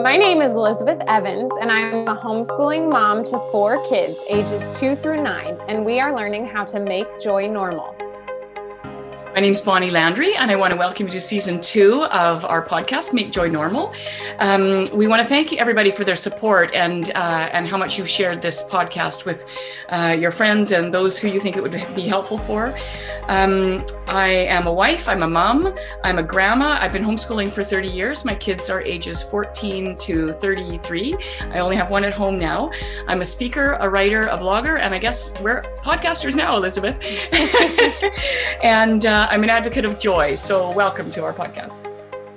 My name is Elizabeth Evans, and I'm a homeschooling mom to 4 kids, ages 2 through 9, and we are learning how to make joy normal. My name's Bonnie Landry, and I want to welcome you to season 2 of our podcast, Make Joy Normal. We want to thank everybody for their support and how much you've shared this podcast with your friends and those who you think it would be helpful for. I am a wife, I'm a mom, I'm a grandma. I've been homeschooling for 30 years. My kids are ages 14 to 33. I only have one at home now. I'm a speaker, a writer, a blogger, and I guess we're podcasters now, Elizabeth. And I'm an advocate of joy. So welcome to our podcast.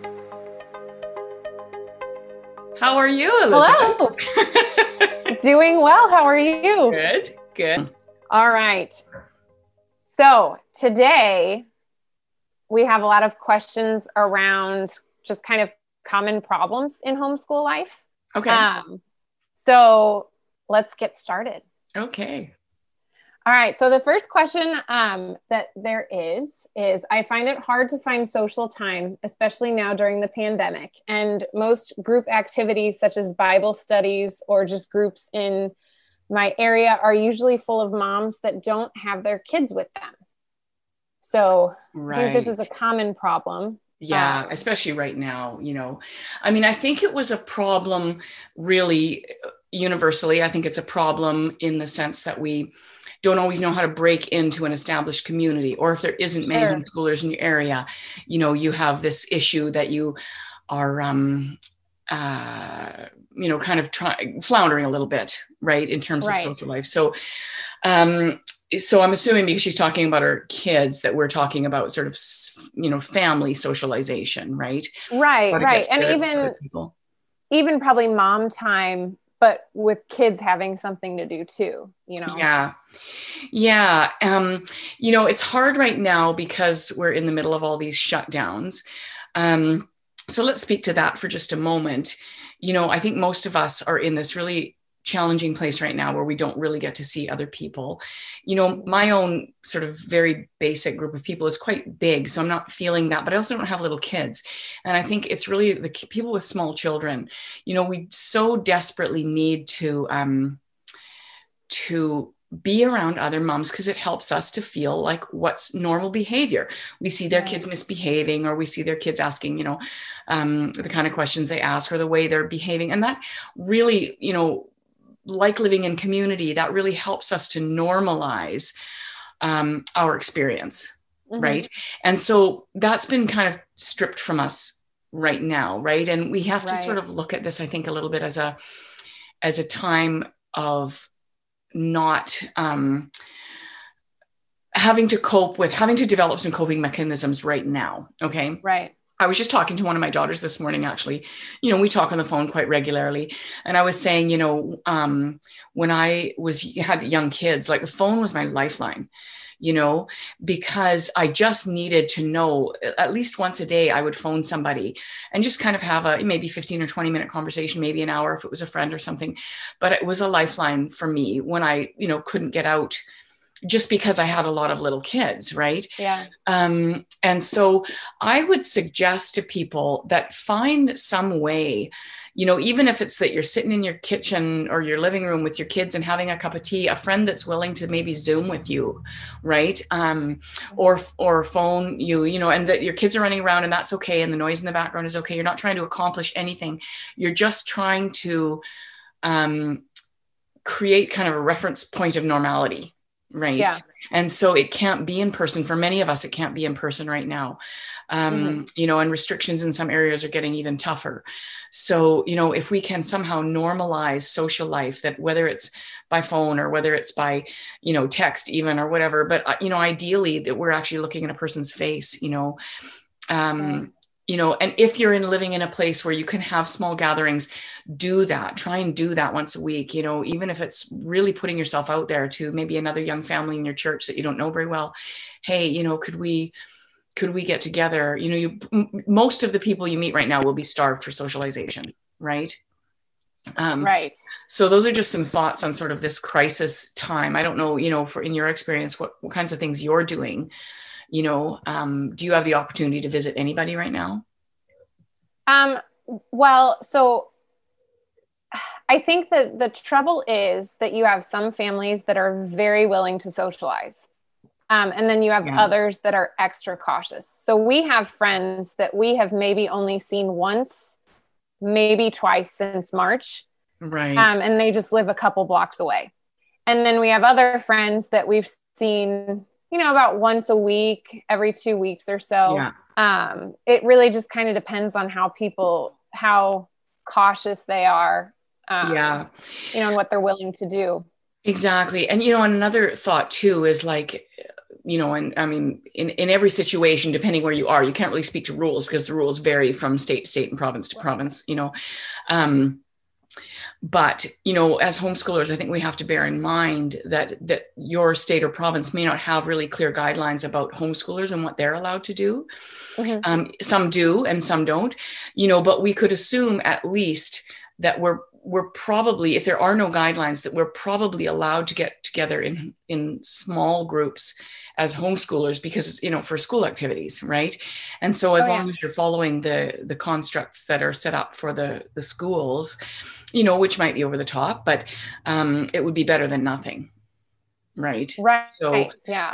How are you, Elizabeth? Hello. Doing well. How are you? Good. All right. So today we have a lot of questions around just kind of common problems in homeschool life. Okay. So let's get started. Okay. All right. So the first question that there is I find it hard to find social time, especially now during the pandemic. And most group activities such as Bible studies or just groups in my area are usually full of moms that don't have their kids with them. So I think this is a common problem. Yeah, especially right now, I think it was a problem really universally. I think it's a problem in the sense that we don't always know how to break into an established community, or if there isn't many homeschoolers in your area, you have this issue that you are, kind of floundering a little bit, right, in terms of social life. So I'm assuming because she's talking about her kids that we're talking about sort of, family socialization, right? Right. And even probably mom time, but with kids having something to do too, Yeah. It's hard right now because we're in the middle of all these shutdowns. So let's speak to that for just a moment. I think most of us are in this really challenging place right now where we don't really get to see other people. My own sort of very basic group of people is quite big, so I'm not feeling that, but I also don't have little kids. And I think it's really the people with small children. We so desperately need to be around other moms because it helps us to feel like what's normal behavior. We see their kids misbehaving, or we see their kids asking, the kind of questions they ask or the way they're behaving. And that really, like living in community, that really helps us to normalize our experience, right? And so that's been kind of stripped from us right now, right? And we have to sort of look at this, I think, a little bit as a time of not having to develop some coping mechanisms right now. Okay. Right. I was just talking to one of my daughters this morning, actually. We talk on the phone quite regularly. And I was saying, when I had young kids, like the phone was my lifeline, because I just needed to know at least once a day I would phone somebody and just kind of have a maybe 15 or 20 minute conversation, maybe an hour if it was a friend or something. But it was a lifeline for me when I, couldn't get out just because I had a lot of little kids, right? Yeah. And so I would suggest to people that find some way, even if it's that you're sitting in your kitchen or your living room with your kids and having a cup of tea, a friend that's willing to maybe Zoom with you, right? Or phone you, and that your kids are running around and that's okay. And the noise in the background is okay. You're not trying to accomplish anything. You're just trying to create kind of a reference point of normality. Right. Yeah. And so it can't be in person. For many of us, it can't be in person right now. And restrictions in some areas are getting even tougher. So, if we can somehow normalize social life, that whether it's by phone or whether it's by, text even or whatever, but, ideally that we're actually looking at a person's face, and if you're living in a place where you can have small gatherings, do that. Try and do that once a week, even if it's really putting yourself out there to maybe another young family in your church that you don't know very well. Hey, could we get together? Most of the people you meet right now will be starved for socialization, right? Right. So those are just some thoughts on sort of this crisis time. I don't know, for in your experience, what kinds of things you're doing. Do you have the opportunity to visit anybody right now? Well, so I think that the trouble is that you have some families that are very willing to socialize. And then you have others that are extra cautious. So we have friends that we have maybe only seen once, maybe twice since March. Right. And they just live a couple blocks away. And then we have other friends that we've seen, about once a week, every 2 weeks or so. Yeah. It really just kind of depends on how cautious they are, and what they're willing to do. Exactly. And, and another thought too is like, and I mean, in every situation, depending where you are, you can't really speak to rules because the rules vary from state to state and province to province, but, as homeschoolers, I think we have to bear in mind that your state or province may not have really clear guidelines about homeschoolers and what they're allowed to do. Mm-hmm. Some do and some don't, but we could assume at least that we're probably, if there are no guidelines, that we're probably allowed to get together in small groups as homeschoolers because, for school activities, right? And so as long as you're following the constructs that are set up for the schools, which might be over the top, but it would be better than nothing, right? Right. So, yeah.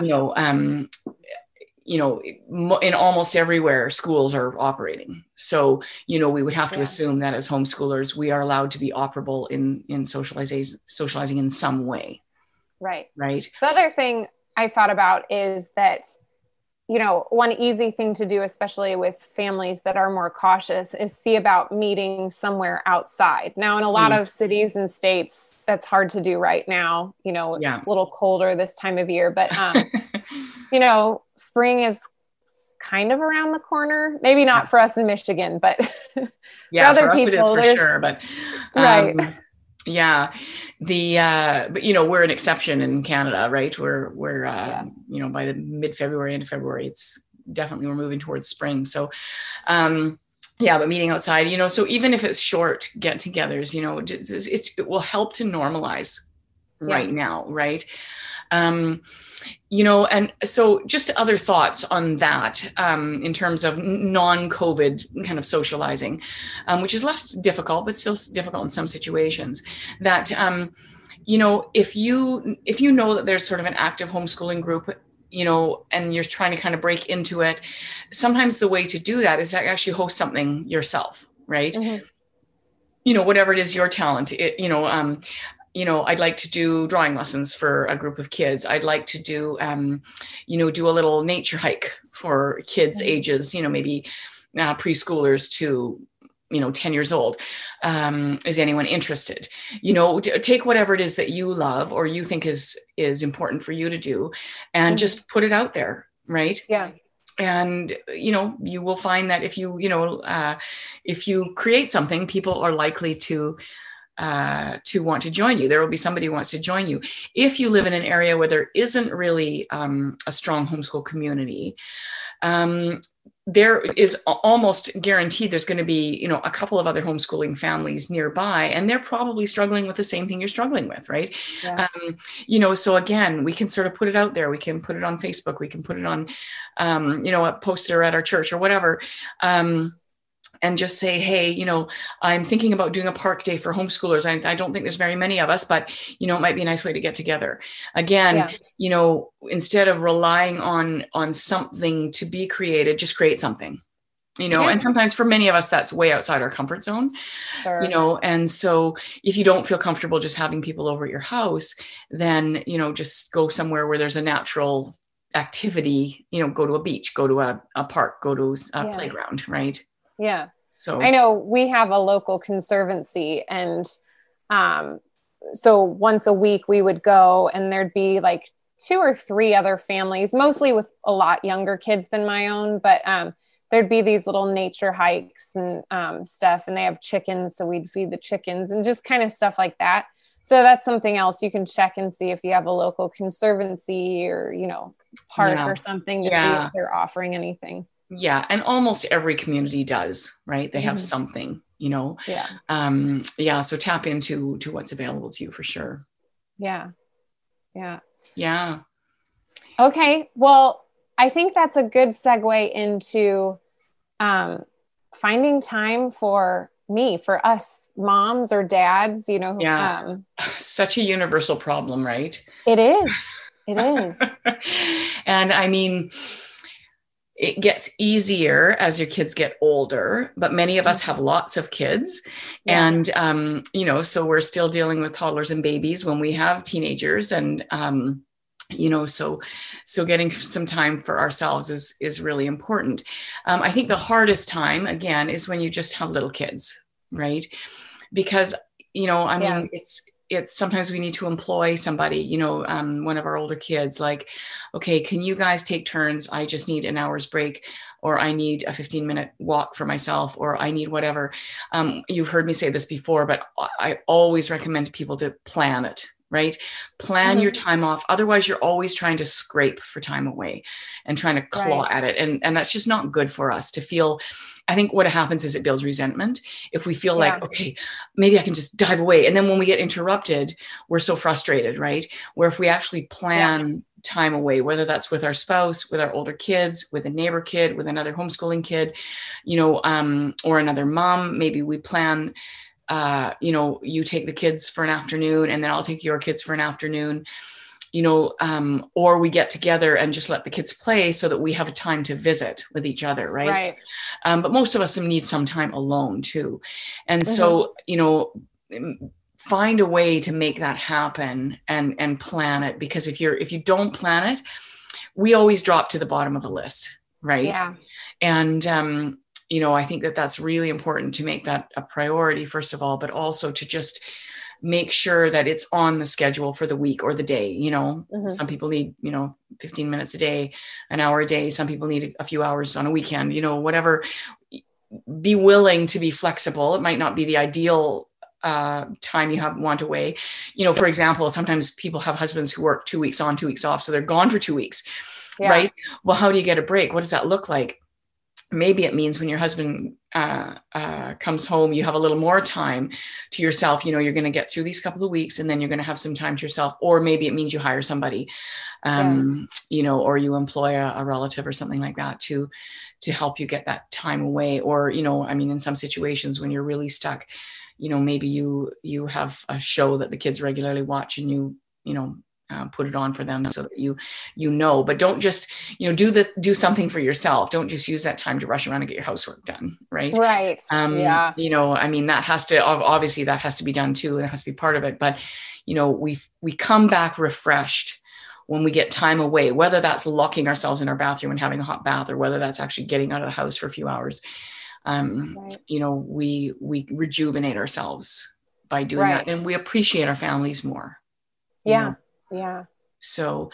In almost everywhere schools are operating. So, we would have to assume that as homeschoolers, we are allowed to be operable in socializing in some way. Right. Right. The other thing I thought about is that, one easy thing to do, especially with families that are more cautious, is see about meeting somewhere outside. Now, in a lot of cities and states, that's hard to do right now. It's a little colder this time of year, but, spring is kind of around the corner. Maybe not for us in Michigan, but for other people, it is for sure. But right. But we're an exception in Canada, right? We're by the mid-February, end of February, it's definitely, we're moving towards spring. So, but meeting outside, so even if it's short get-togethers, it will help to normalize right now, right? And so just other thoughts on that, in terms of non-COVID kind of socializing, which is less difficult, but still difficult in some situations, that, if you know that there's sort of an active homeschooling group, and you're trying to kind of break into it, sometimes the way to do that is to actually host something yourself, right? Mm-hmm. Whatever it is, your talent, I'd like to do drawing lessons for a group of kids. I'd like to do, do a little nature hike for kids ages, maybe preschoolers to, 10 years old. Is anyone interested? Take whatever it is that you love or you think is important for you to do and just put it out there. Right. Yeah. And, you will find that if you create something, people are likely to want to join you. There will be somebody who wants to join you. If you live in an area where there isn't really a strong homeschool community, there is almost guaranteed there's going to be, a couple of other homeschooling families nearby, and they're probably struggling with the same thing you're struggling with, right? Yeah. So again, we can sort of put it out there. We can put it on Facebook. We can put it on, a poster at our church or whatever. And just say, hey, I'm thinking about doing a park day for homeschoolers. I don't think there's very many of us, but, it might be a nice way to get together. Again, instead of relying on something to be created, just create something, and sometimes for many of us, that's way outside our comfort zone, sure. And so if you don't feel comfortable just having people over at your house, then, just go somewhere where there's a natural activity, go to a beach, go to a park, go to a playground, right? Yeah. So I know we have a local conservancy, and so once a week we would go, and there'd be like 2 or 3 other families, mostly with a lot younger kids than my own, but there'd be these little nature hikes and stuff, and they have chickens, so we'd feed the chickens and just kind of stuff like that. So that's something else you can check and see if you have a local conservancy or, park or something to see if they're offering anything. Yeah. And almost every community does, right? They have something, So tap into what's available to you for sure. Yeah. Yeah. Yeah. Okay. Well, I think that's a good segue into finding time for for us moms or dads, you know. Yeah. Such a universal problem, right? It is. It is. And I mean, it gets easier as your kids get older, but many of us have lots of kids. Yeah. And, you know, so we're still dealing with toddlers and babies when we have teenagers. And, you know, so getting some time for ourselves is really important. I think the hardest time, again, is when you just have little kids, right? Because, you know, I mean, it's sometimes we need to employ somebody, you know, one of our older kids, like, okay, can you guys take turns? I just need an hour's break, or I need a 15-minute walk for myself, or I need whatever. You've heard me say this before, but I always recommend people to plan it, right? Plan your time off. Otherwise, you're always trying to scrape for time away and trying to claw at it. And that's just not good for us to feel. I think what happens is it builds resentment. If we feel like, okay, maybe I can just dive away. And then when we get interrupted, we're so frustrated, right? Where if we actually plan time away, whether that's with our spouse, with our older kids, with a neighbor kid, with another homeschooling kid, you know, or another mom, maybe we plan, you know, you take the kids for an afternoon and then I'll take your kids for an afternoon, you know, or we get together and just let the kids play so that we have a time to visit with each other. Right. But most of us need some time alone too. And so, you know, find a way to make that happen and plan it, because if you don't plan it, we always drop to the bottom of the list. Right. Yeah. And, you know, I think that's really important to make that a priority, first of all, but also to just make sure that it's on the schedule for the week or the day. You know, some people need, you know, 15 minutes a day, an hour a day. Some people need a few hours on a weekend, you know, whatever. Be willing to be flexible. It might not be the ideal time you want away. You know, for example, sometimes people have husbands who work 2 weeks on, 2 weeks off. So they're gone for 2 weeks, right? Well, how do you get a break? What does that look like? Maybe it means when your husband comes home, you have a little more time to yourself. You know, you're going to get through these couple of weeks and then you're going to have some time to yourself. Or maybe it means you hire somebody, you know, or you employ a relative or something like that to help you get that time away. Or, you know, I mean, in some situations when you're really stuck, you know, maybe you have a show that the kids regularly watch and you know, put it on for them so that you know, but don't just, you know, do something for yourself. Don't just use that time to rush around and get your housework done. Right. Right. You know, I mean, that has to be done too. It has to be part of it. But, you know, we come back refreshed when we get time away, whether that's locking ourselves in our bathroom and having a hot bath, or whether that's actually getting out of the house for a few hours. You know, we rejuvenate ourselves by doing that, and we appreciate our families more. Yeah. You know? Yeah. So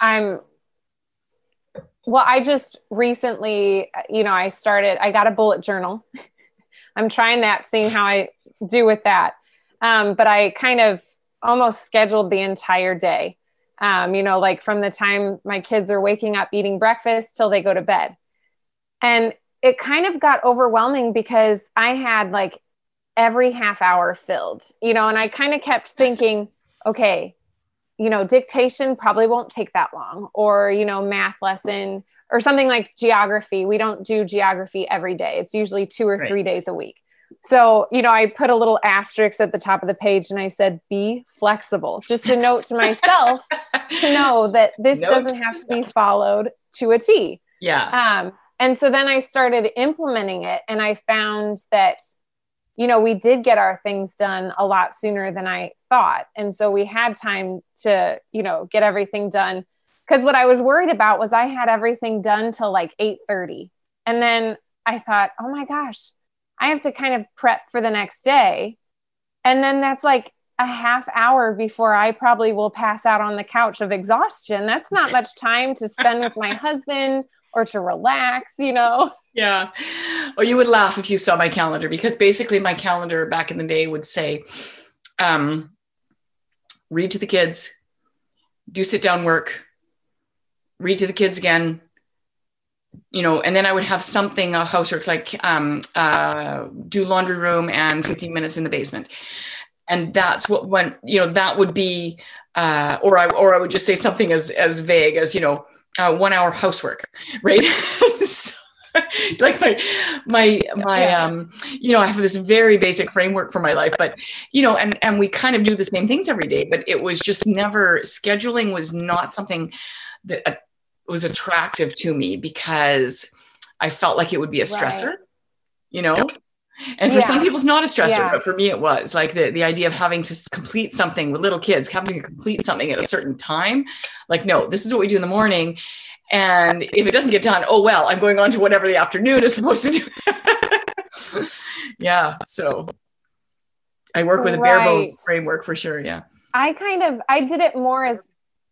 I just recently, you know, I got a bullet journal. I'm trying that, seeing how I do with that. But I kind of almost scheduled the entire day, you know, like from the time my kids are waking up, eating breakfast till they go to bed. And it kind of got overwhelming because I had like every half hour filled, you know, and I kind of kept thinking, okay, you know, dictation probably won't take that long, or, you know, math lesson or something like geography. We don't do geography every day. It's usually 2 or 3 days a week. So, you know, I put a little asterisk at the top of the page and I said, be flexible, just a note to myself to know that this doesn't have to be followed to a T. Yeah. And so then I started implementing it, and I found that, you know, we did get our things done a lot sooner than I thought. And so we had time to, you know, get everything done. Because what I was worried about was I had everything done till like 8:30. And then I thought, oh my gosh, I have to kind of prep for the next day. And then that's like a half hour before I probably will pass out on the couch of exhaustion. That's not much time to spend with my husband or to relax, you know? Yeah. Or you would laugh if you saw my calendar, because basically my calendar back in the day would say, read to the kids, do sit down work, read to the kids again, you know, and then I would have something, houseworks like do laundry room and 15 minutes in the basement. And that's what when, you know, that would be, or I would just say something as vague as, you know, 1 hour housework, right? like I have this very basic framework for my life, but, and we kind of do the same things every day, but it was just never, scheduling was not something that was attractive to me because I felt like it would be a stressor, and for some people it's not a stressor, but for me it was like the idea of having to complete something with little kids, having to complete something at a certain time. Like, no, this is what we do in the morning. And if it doesn't get done, oh, well, I'm going on to whatever the afternoon is supposed to do. Yeah. So I work with a bare bones framework for sure. Yeah. I did it more as,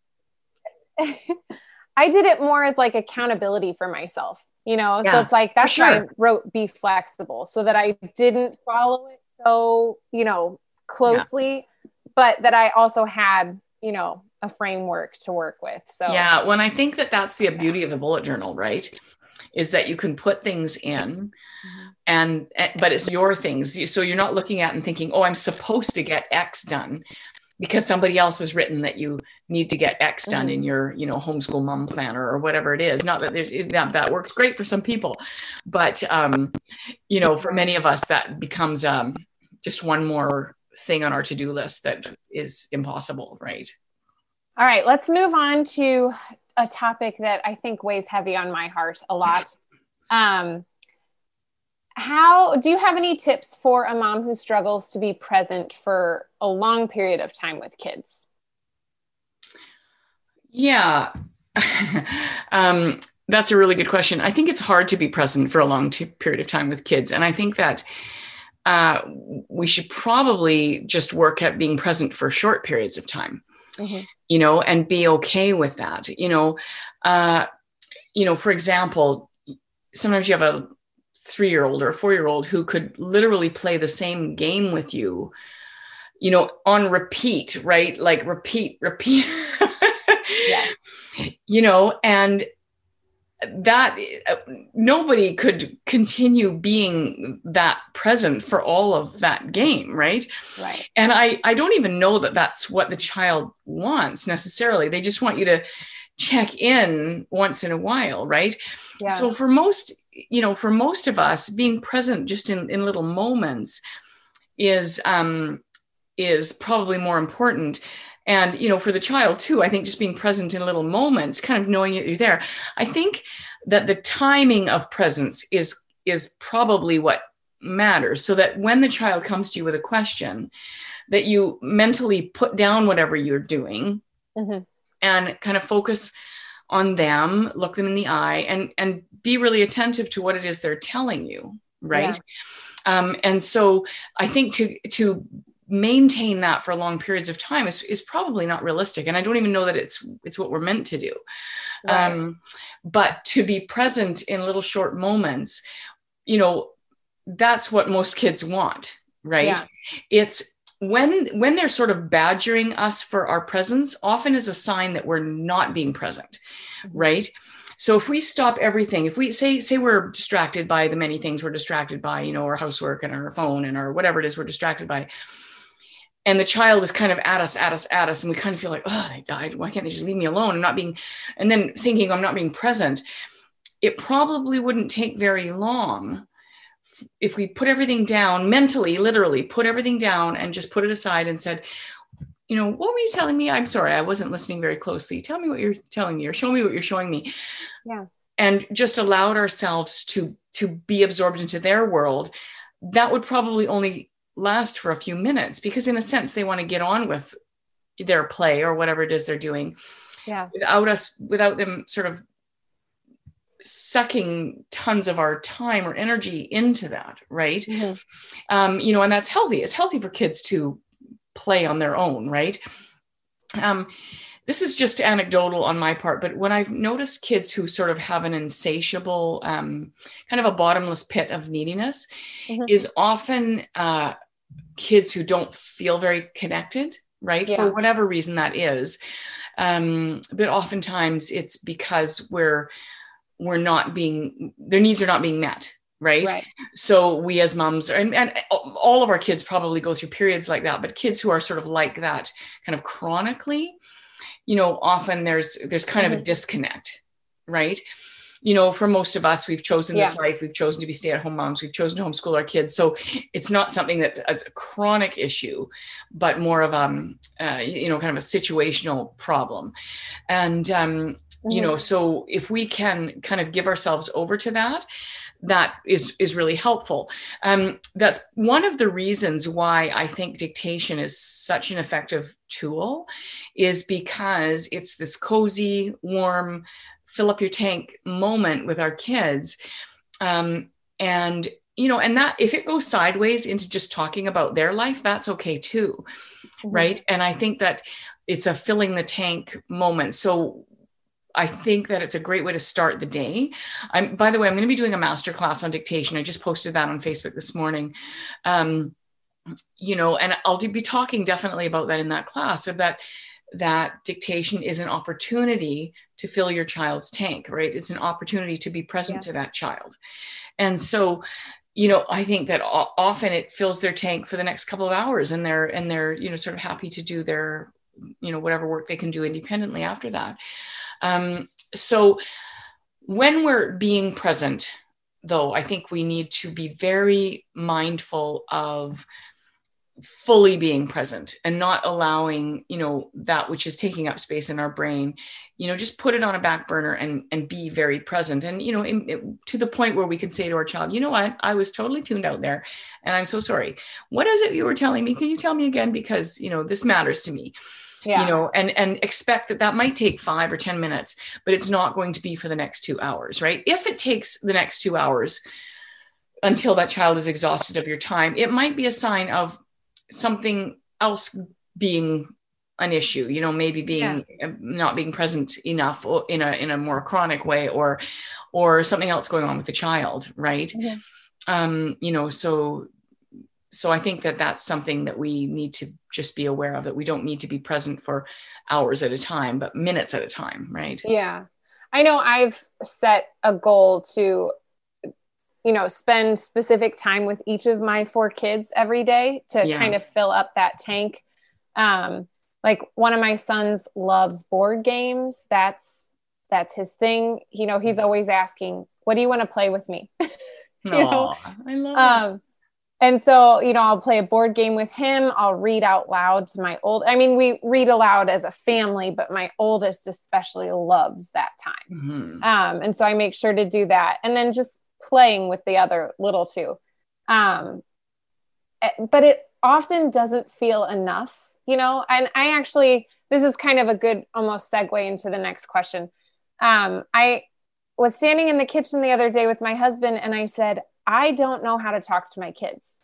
like accountability for myself, so it's like, that's why I wrote Be Flexible, so that I didn't follow it so, closely, but that I also had, a framework to work with. So yeah, when I think that's the beauty of the bullet journal, right? Is that you can put things in but it's your things. So you're not looking at and thinking, oh, I'm supposed to get X done because somebody else has written that you need to get X done in your, homeschool mom planner or whatever it is. Not that that works great for some people, but, for many of us, that becomes just one more thing on our to-do list that is impossible, right? All right, let's move on to a topic that I think weighs heavy on my heart a lot. How do you have any tips for a mom who struggles to be present for a long period of time with kids? Yeah, that's a really good question. I think it's hard to be present for a long period of time with kids. And I think that we should probably just work at being present for short periods of time, and be okay with that. For example, sometimes you have a 3-year-old or a 4-year-old who could literally play the same game with you, on repeat, right? Like repeat. And that nobody could continue being that present for all of that game. Right. And I don't even know that that's what the child wants necessarily. They just want you to check in once in a while. Right. Yeah. So for most of us, being present just in little moments is probably more important. And, for the child too, I think just being present in little moments, kind of knowing that you're there. I think that the timing of presence is probably what matters, so that when the child comes to you with a question, that you mentally put down whatever you're doing and kind of focus on them, look them in the eye, and be really attentive to what it is they're telling you. Right. Yeah. And so I think to maintain that for long periods of time is probably not realistic. And I don't even know that it's what we're meant to do. Right. But to be present in little short moments, that's what most kids want, right? Yeah. It's when they're sort of badgering us for our presence, often is a sign that we're not being present, right? So if we stop everything, if we say we're distracted by the many things we're distracted by, our housework and our phone and our whatever it is we're distracted by, and the child is kind of at us, and we kind of feel like, oh, they died. Why can't they just leave me alone? And then thinking I'm not being present. It probably wouldn't take very long if we put everything down mentally, literally put everything down and just put it aside and said, what were you telling me? I'm sorry, I wasn't listening very closely. Tell me what you're telling me, or show me what you're showing me. Yeah. And just allowed ourselves to be absorbed into their world. That would probably only last for a few minutes, because in a sense they want to get on with their play or whatever it is they're doing, without them sort of sucking tons of our time or energy into that, right? And that's healthy. It's healthy for kids to play on their own, right? This is just anecdotal on my part, but when I've noticed kids who sort of have an insatiable, kind of a bottomless pit of neediness, is often kids who don't feel very connected, right? Yeah. For whatever reason that is. But oftentimes it's because their needs are not being met. Right. So we as moms, and all of our kids probably go through periods like that, but kids who are sort of like that kind of chronically, often there's kind of a disconnect. Right. for most of us, we've chosen this life. We've chosen to be stay-at-home moms. We've chosen to homeschool our kids. So it's not something that's a chronic issue, but more of kind of a situational problem. And, so if we can kind of give ourselves over to that, that is really helpful. That's one of the reasons why I think dictation is such an effective tool, is because it's this cozy, warm, fill up your tank moment with our kids. And that if it goes sideways into just talking about their life, that's okay too. Right. And I think that it's a filling the tank moment. So I think that it's a great way to start the day. By the way, I'm going to be doing a masterclass on dictation. I just posted that on Facebook this morning. And I'll be talking definitely about that in that class, of that dictation is an opportunity to fill your child's tank, right? It's an opportunity to be present to that child. And so, I think that often it fills their tank for the next couple of hours, and they're sort of happy to do their, whatever work they can do independently after that. So when we're being present, though, I think we need to be very mindful of fully being present and not allowing, that which is taking up space in our brain, just put it on a back burner and be very present. And, to the point where we can say to our child, you know what, I was totally tuned out there and I'm so sorry. What is it you were telling me? Can you tell me again? Because, this matters to me. And expect that might take 5 or 10 minutes, but it's not going to be for the next 2 hours, right? If it takes the next 2 hours until that child is exhausted of your time, it might be a sign of something else being an issue, maybe being not being present enough in a more chronic way, or something else going on with the child, right? So I think that that's something that we need to just be aware of, that we don't need to be present for hours at a time, but minutes at a time, right? Yeah. I know I've set a goal to, spend specific time with each of my 4 kids every day to kind of fill up that tank. Like one of my sons loves board games. That's his thing. He's always asking, what do you want to play with me? I love it. And so, I'll play a board game with him. I'll read out loud to we read aloud as a family, but my oldest especially loves that time. And so I make sure to do that. And then just playing with the other little two. But it often doesn't feel enough, and I actually, this is kind of a good almost segue into the next question. I was standing in the kitchen the other day with my husband and I said, I don't know how to talk to my kids.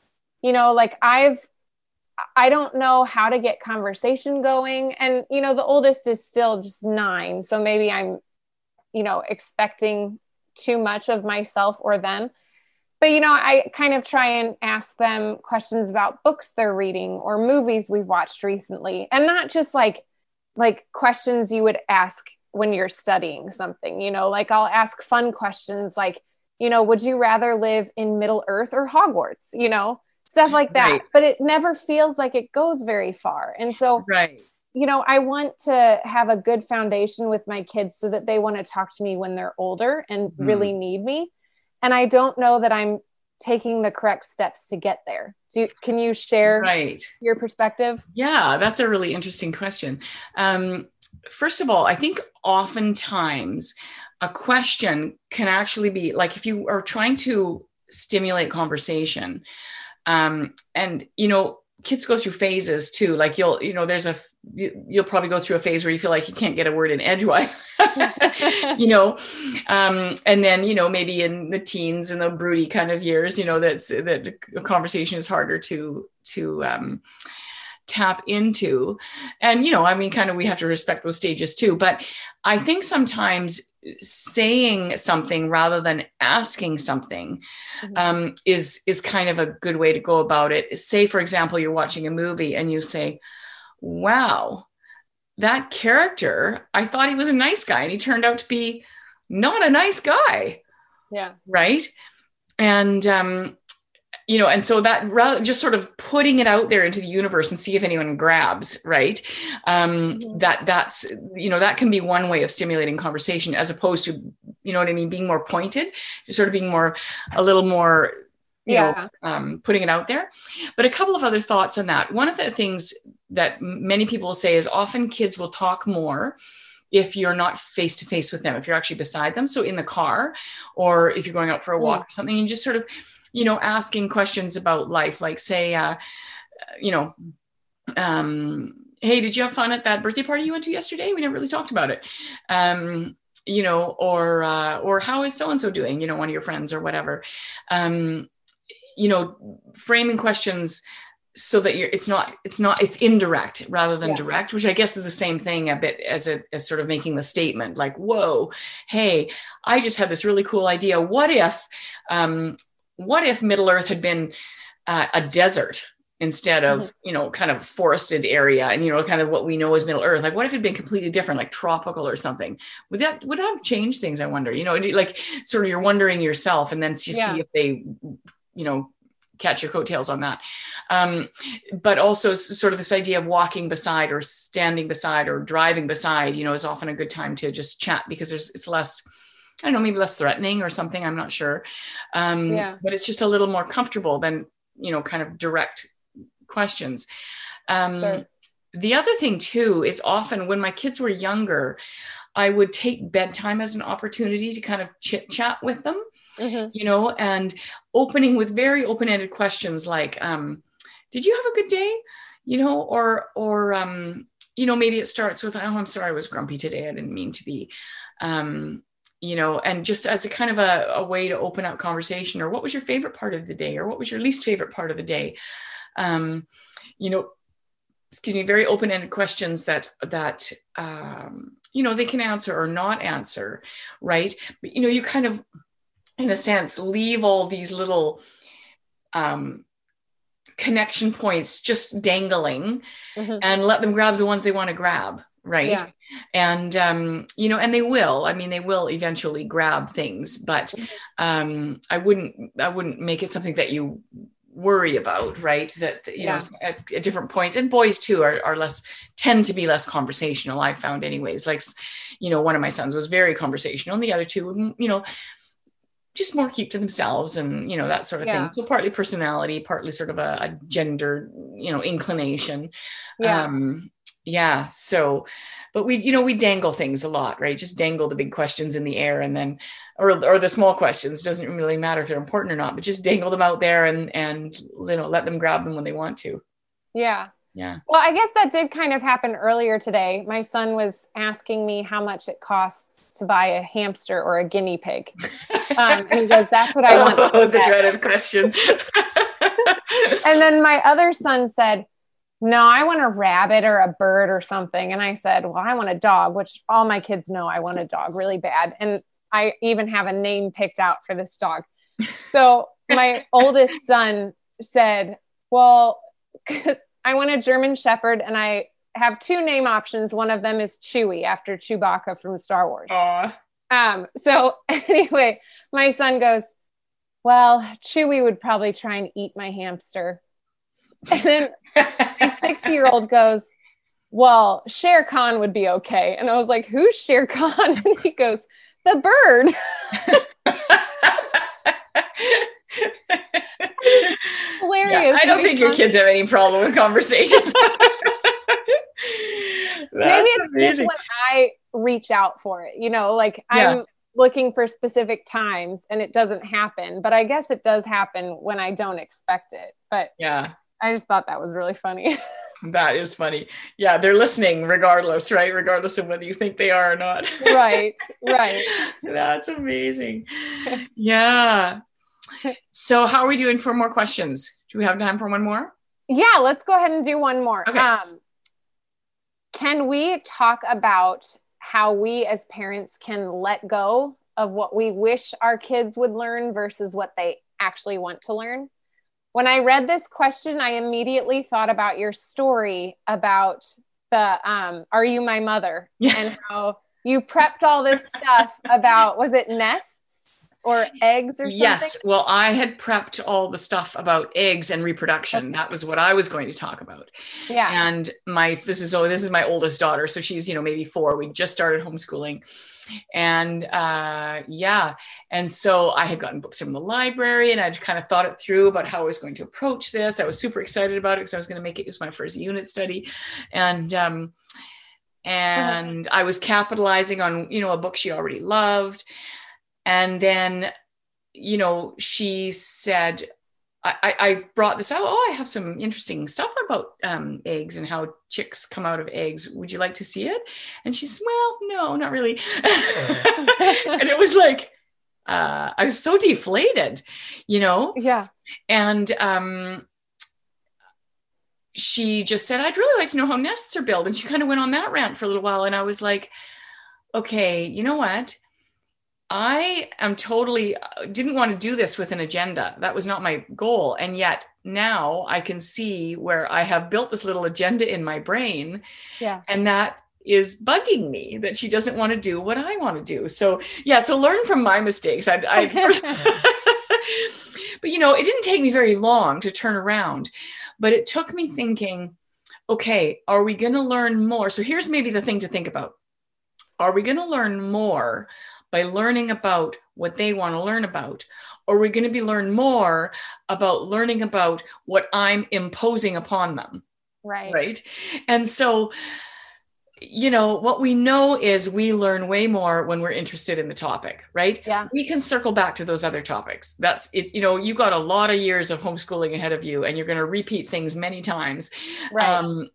I don't know how to get conversation going. And, the oldest is still just 9. So maybe I'm, expecting too much of myself or them. But, I kind of try and ask them questions about books they're reading or movies we've watched recently. And not just like questions you would ask when you're studying something, I'll ask fun questions like, would you rather live in Middle Earth or Hogwarts, stuff like that. Right. But it never feels like it goes very far. And so, I want to have a good foundation with my kids so that they want to talk to me when they're older and really need me. And I don't know that I'm taking the correct steps to get there. Can you share your perspective? Yeah, that's a really interesting question. First of all, I think oftentimes a question can actually be like, if you are trying to stimulate conversation, and, kids go through phases too. Like you'll probably go through a phase where you feel like you can't get a word in edgewise, and then, maybe in the teens and the broody kind of years, that a conversation is harder to tap into. And, kind of, we have to respect those stages too. But I think sometimes saying something rather than asking something is kind of a good way to go about it. Say, for example, you're watching a movie and you say, wow, that character, I thought he was a nice guy and he turned out to be not a nice guy. Yeah. Right. And and so that rather just sort of putting it out there into the universe and see if anyone grabs, right? That's, that can be one way of stimulating conversation, as opposed to, you know what I mean, being more pointed, just sort of being a little more, putting it out there. But a couple of other thoughts on that. One of the things that many people say is often kids will talk more if you're not face to face with them, if you're actually beside them. So in the car, or if you're going out for a walk or something, and just sort of, asking questions about life, like say, hey, did you have fun at that birthday party you went to yesterday? We never really talked about it. Or how is so-and-so doing, one of your friends or whatever. Framing questions so that it's indirect rather than direct, which I guess is the same thing a bit as sort of making the statement like, whoa, hey, I just had this really cool idea. What if Middle Earth had been a desert instead of, kind of forested area and, kind of what we know as Middle Earth? Like, what if it'd been completely different, like tropical or something? Would that change things? I wonder, like sort of you're wondering yourself, and then you see if they, catch your coattails on that. But also sort of this idea of walking beside or standing beside or driving beside, is often a good time to just chat, because it's less, I don't know, maybe less threatening or something. I'm not sure. But it's just a little more comfortable than, kind of direct questions. Sure. The other thing too, is often when my kids were younger, I would take bedtime as an opportunity to kind of chit chat with them, and opening with very open-ended questions like, did you have a good day? Or maybe it starts with, oh, I'm sorry, I was grumpy today. I didn't mean to be, and just as a kind of a way to open up conversation, or what was your favorite part of the day? Or what was your least favorite part of the day? Very open-ended questions that they can answer or not answer, right? But, you kind of, in a sense, leave all these little connection points just dangling, and let them grab the ones they want to grab, right? Yeah. And, and they will eventually grab things, but I wouldn't make it something that you worry about, right? That, at different points, and boys too tend to be less conversational, I've found anyways. Like, one of my sons was very conversational, and the other two, just more keep to themselves, and, that sort of thing. So partly personality, partly sort of a gender, inclination. So, but we dangle things a lot, right? Just dangle the big questions in the air, and then, or the small questions, doesn't really matter if they're important or not, but just dangle them out there and let them grab them when they want to. Yeah. Yeah. Well, I guess that did kind of happen earlier today. My son was asking me how much it costs to buy a hamster or a guinea pig. And he goes, that's what I want. Oh, the dreaded question. And then my other son said, no, I want a rabbit or a bird or something. And I said, well, I want a dog, which all my kids know I want a dog really bad. And I even have a name picked out for this dog. So my oldest son said, well, I want a German Shepherd, and I have two name options. One of them is Chewie, after Chewbacca from Star Wars. So anyway, my son goes, well, Chewie would probably try and eat my hamster. And then my 6-year-old goes, well, Shere Khan would be okay. And I was like, who's Shere Khan? And he goes, the bird. Hilarious. Yeah, I don't think your kids have any problem with conversation. Maybe it's amazing. Just when I reach out for it, I'm looking for specific times and it doesn't happen, but I guess it does happen when I don't expect it. But yeah, I just thought that was really funny. That is funny. Yeah, they're listening regardless, right? Regardless of whether you think they are or not. Right. That's amazing. Yeah. So how are we doing for more questions? Do we have time for one more? Yeah, let's go ahead and do one more. Okay. Can we talk about how we as parents can let go of what we wish our kids would learn versus what they actually want to learn? When I read this question, I immediately thought about your story about the Are You My Mother? And how you prepped all this stuff about, was it nests? or eggs or something? Yes. Well, I had prepped all the stuff about eggs and reproduction. That was what I was going to talk about. Yeah. And this is my oldest daughter. So she's, maybe 4. We just started homeschooling. And and so I had gotten books from the library, and I'd kind of thought it through about how I was going to approach this. I was super excited about it because I was going to make it as my first unit study. And I was capitalizing on, a book she already loved. And then, she said, I brought this out. Oh, I have some interesting stuff about eggs and how chicks come out of eggs. Would you like to see it? And she said, well, no, not really. And it was like, I was so deflated, Yeah. And she just said, I'd really like to know how nests are built. And she kind of went on that rant for a little while. And I was like, okay, you know what? I didn't want to do this with an agenda. That was not my goal. And yet now I can see where I have built this little agenda in my brain. Yeah. And that is bugging me that she doesn't want to do what I want to do. So so learn from my mistakes. But it didn't take me very long to turn around, but it took me thinking, okay, are we going to learn more? So here's maybe the thing to think about. Are we going to learn more by learning about what they want to learn about? Or are we going to learn more about learning about what I'm imposing upon them? Right. And so, what we know is we learn way more when we're interested in the topic, right? Yeah. We can circle back to those other topics. That's it. You got a lot of years of homeschooling ahead of you, and you're going to repeat things many times. Right.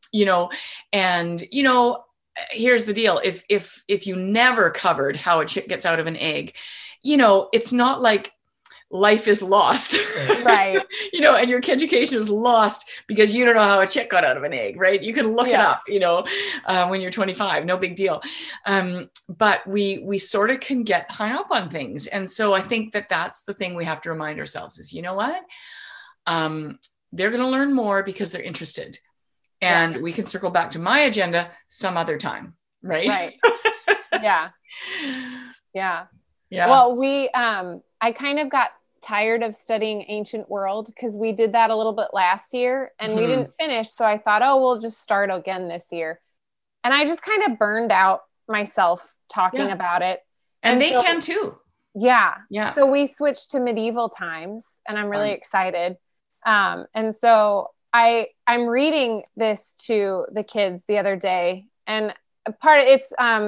Here's the deal. If you never covered how a chick gets out of an egg, it's not like life is lost. Right. And your education is lost because you don't know how a chick got out of an egg, right? You can look it up, when you're 25, no big deal. But we sort of can get hung up on things. And so I think that's the thing we have to remind ourselves is, you know what? They're going to learn more because they're interested. And we can circle back to my agenda some other time. Right. Yeah. Yeah. Yeah. Well, I kind of got tired of studying ancient world because we did that a little bit last year and we didn't finish. So I thought, we'll just start again this year. And I just kind of burned out myself talking about it. And they can too. Yeah. Yeah. So we switched to medieval times and I'm really excited. And so I'm reading this to the kids the other day, and it's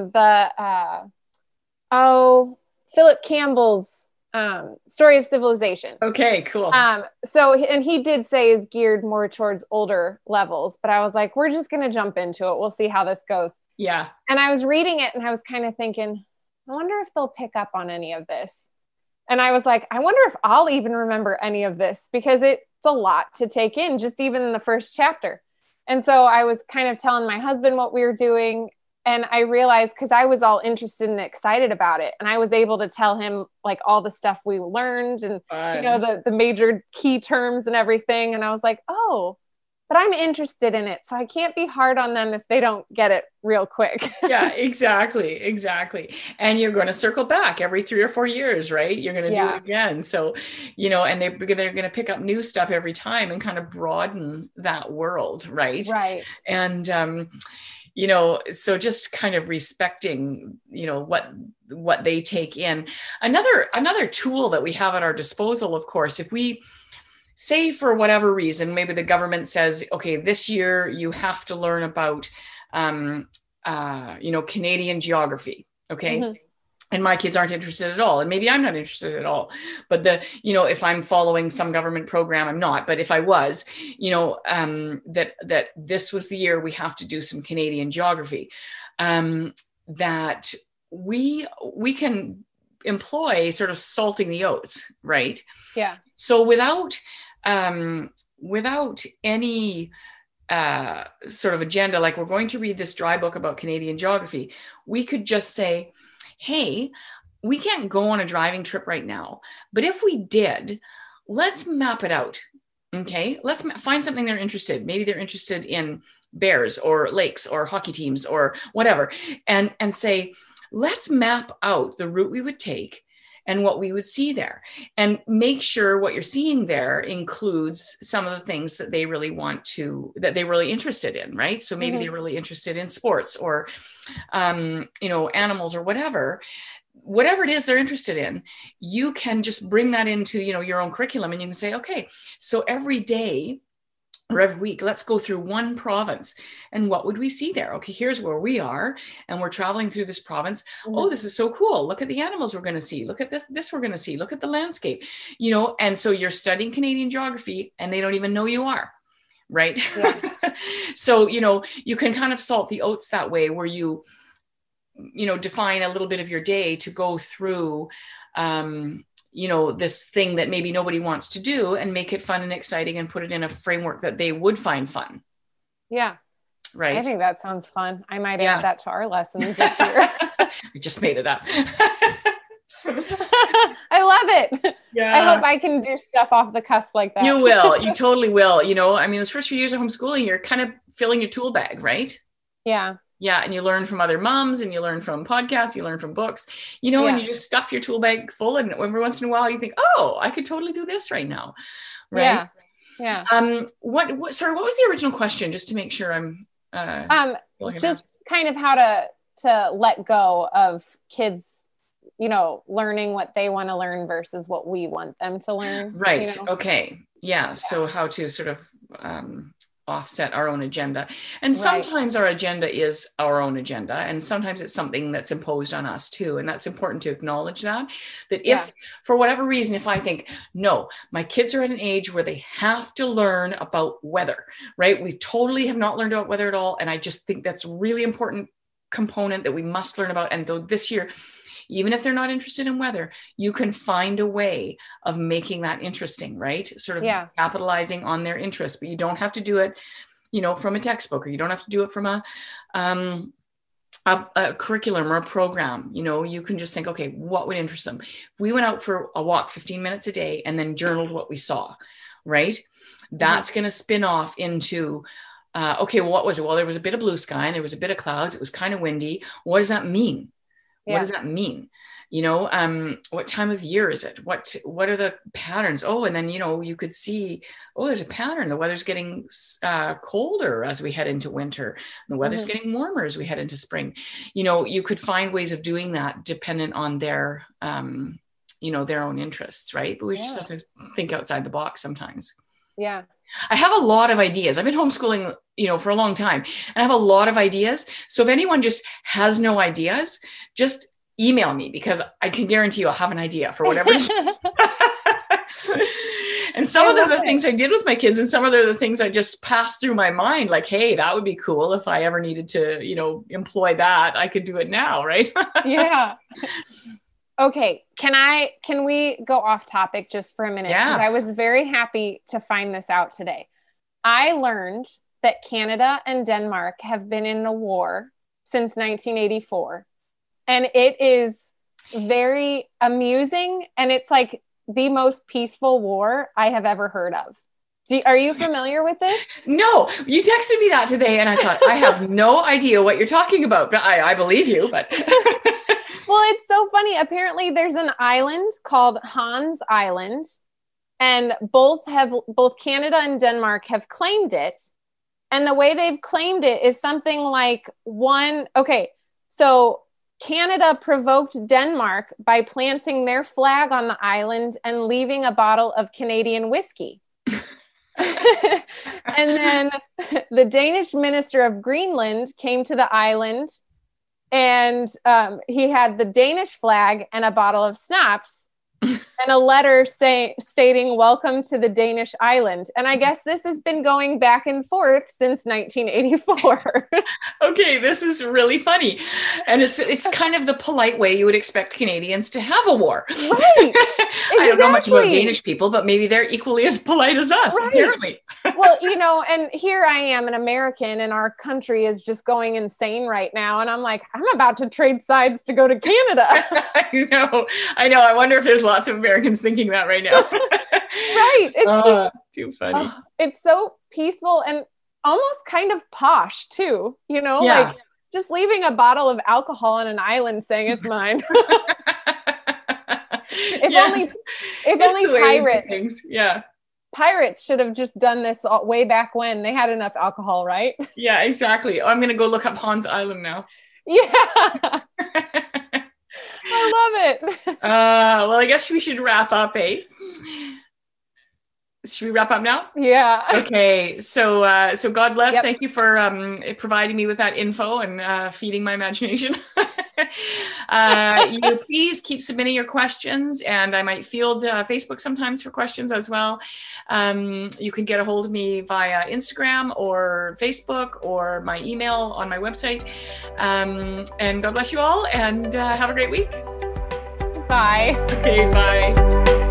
Philip Campbell's Story of Civilization. Okay, cool. So, and he did say is geared more towards older levels, but I was like, we're just going to jump into it. We'll see how this goes. Yeah. And I was reading it and I was kind of thinking, I wonder if they'll pick up on any of this. And I was like, I wonder if I'll even remember any of this because it's a lot to take in, just even in the first chapter. And so I was kind of telling my husband what we were doing. And I realized because I was all interested and excited about it. And I was able to tell him like all the stuff we learned and, the major key terms and everything. And I was like, but I'm interested in it. So I can't be hard on them if they don't get it real quick. Yeah, exactly. And you're going to circle back every 3 or 4 years, right? You're going to do it again. So, and they're going to pick up new stuff every time and kind of broaden that world. Right. Right. And, so just kind of respecting, what they take in. Another tool that we have at our disposal, of course, if we say for whatever reason, maybe the government says, okay, this year you have to learn about, Canadian geography. Okay. Mm-hmm. And my kids aren't interested at all. And maybe I'm not interested at all, but if I'm following some government program, I'm not, but if I was, that this was the year we have to do some Canadian geography, that we can employ sort of salting the oats, right? Yeah. So without any sort of agenda, like we're going to read this dry book about Canadian geography, we could just say, hey, we can't go on a driving trip right now, but if we did, let's map it out. Okay, let's find something they're interested in. Maybe they're interested in bears or lakes or hockey teams or whatever, and say, let's map out the route we would take and what we would see there, and make sure what you're seeing there includes some of the things that they really that they're really interested in, right? So maybe they're really interested in sports or, animals or whatever it is they're interested in. You can just bring that into, your own curriculum, and you can say, okay, so every day or every week, let's go through one province. And what would we see there? Okay, here's where we are, and we're traveling through this province. Oh, this is so cool. Look at the animals we're going to see. Look at this we're going to see. Look at the landscape, and so you're studying Canadian geography and they don't even know you are, right? Yeah. So, you can kind of salt the oats that way, where you define a little bit of your day to go through, this thing that maybe nobody wants to do, and make it fun and exciting and put it in a framework that they would find fun. Yeah. Right. I think that sounds fun. I might add that to our lessons this year. I just made it up. I love it. Yeah. I hope I can do stuff off the cusp like that. You will. You totally will. Those first few years of homeschooling, you're kind of filling your tool bag, right? Yeah. Yeah. And you learn from other moms, and you learn from podcasts, you learn from books, and you just stuff your tool bag full. And every once in a while you think, oh, I could totally do this right now. Right. Yeah. What was the original question? Just to make sure I'm, just kind of how to let go of kids, learning what they want to learn versus what we want them to learn. Right. Okay. Yeah. So how to sort of, offset our own agenda. And sometimes our agenda is our own agenda. And sometimes it's something that's imposed on us too. And that's important to acknowledge that if for whatever reason, if I think, no, my kids are at an age where they have to learn about weather, right? We totally have not learned about weather at all. And I just think that's a really important component that we must learn about. And though this year, even if they're not interested in weather, you can find a way of making that interesting, right? Sort of capitalizing on their interest, but you don't have to do it, from a textbook, or you don't have to do it from a curriculum or a program. You can just think, okay, what would interest them? If we went out for a walk 15 minutes a day and then journaled what we saw, right? That's going to spin off into, okay, well, what was it? Well, there was a bit of blue sky and there was a bit of clouds. It was kind of windy. What does that mean? What does that mean? What time of year is it? What are the patterns? Oh, and then, you could see, oh, there's a pattern. The weather's getting colder as we head into winter. The weather's getting warmer as we head into spring. You could find ways of doing that dependent on their, their own interests, right? But we just have to think outside the box sometimes. Yeah. I have a lot of ideas. I've been homeschooling, for a long time, and I have a lot of ideas. So if anyone just has no ideas, just email me, because I can guarantee you I'll have an idea for whatever. And some of the things I did with my kids, and some of the things I just passed through my mind, like, hey, that would be cool if I ever needed to, employ that. I could do it now, right? Yeah. Okay. Can we go off topic just for a minute? Yeah. Because I was very happy to find this out today. I learned that Canada and Denmark have been in a war since 1984. And it is very amusing. And it's like the most peaceful war I have ever heard of. Are you familiar with this? No, you texted me that today, and I thought, I have no idea what you're talking about, but I believe you, but. Well, it's so funny. Apparently there's an island called Hans Island, and both Canada and Denmark have claimed it. And the way they've claimed it is something like so Canada provoked Denmark by planting their flag on the island and leaving a bottle of Canadian whiskey. And then the Danish minister of Greenland came to the island, and he had the Danish flag and a bottle of schnapps and a letter stating, "Welcome to the Danish island." And I guess this has been going back and forth since 1984. Okay, this is really funny. And it's kind of the polite way you would expect Canadians to have a war. Right. Exactly. I don't know much about Danish people, but maybe they're equally as polite as us, apparently. Well, and here I am, an American, and our country is just going insane right now. And I'm like, I'm about to trade sides to go to Canada. I know. I wonder if there's lots of Americans thinking that right now. Right. It's just too funny. It's so peaceful and almost kind of posh too, like just leaving a bottle of alcohol on an island saying it's mine. If only pirates. Yeah. Pirates should have just done this way back when they had enough alcohol, right? Yeah, exactly. I'm going to go look up Hans Island now. Yeah. I love it. Well, I guess we should wrap up, eh? Should we wrap up now? Yeah. Okay. So God bless. Yep. Thank you for providing me with that info and feeding my imagination. You please keep submitting your questions, and I might field Facebook sometimes for questions as well. You can get a hold of me via Instagram or Facebook or my email on my website. And God bless you all, and have a great week. Bye. Okay, bye.